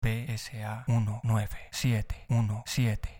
PSA 19717.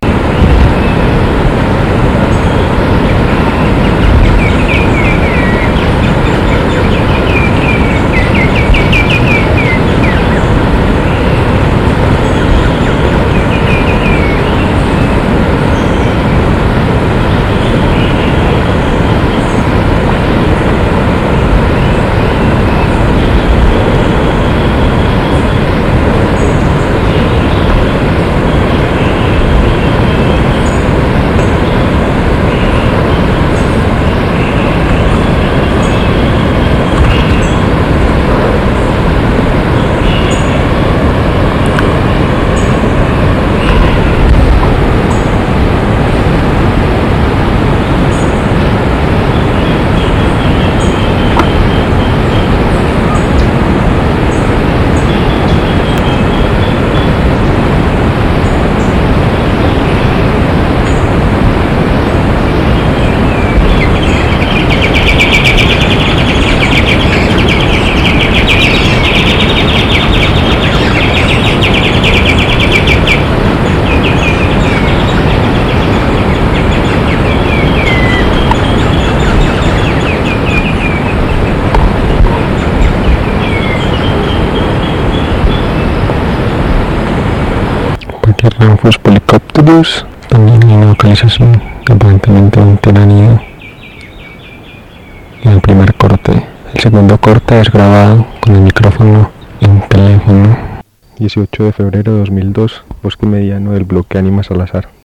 Rufus Polycopterus, también hay una localización aparentemente un teránido en el primer corte. El segundo corte es grabado con el micrófono en teléfono. 18 de febrero de 2002, bosque mediano del bloque Ánimas Salazar.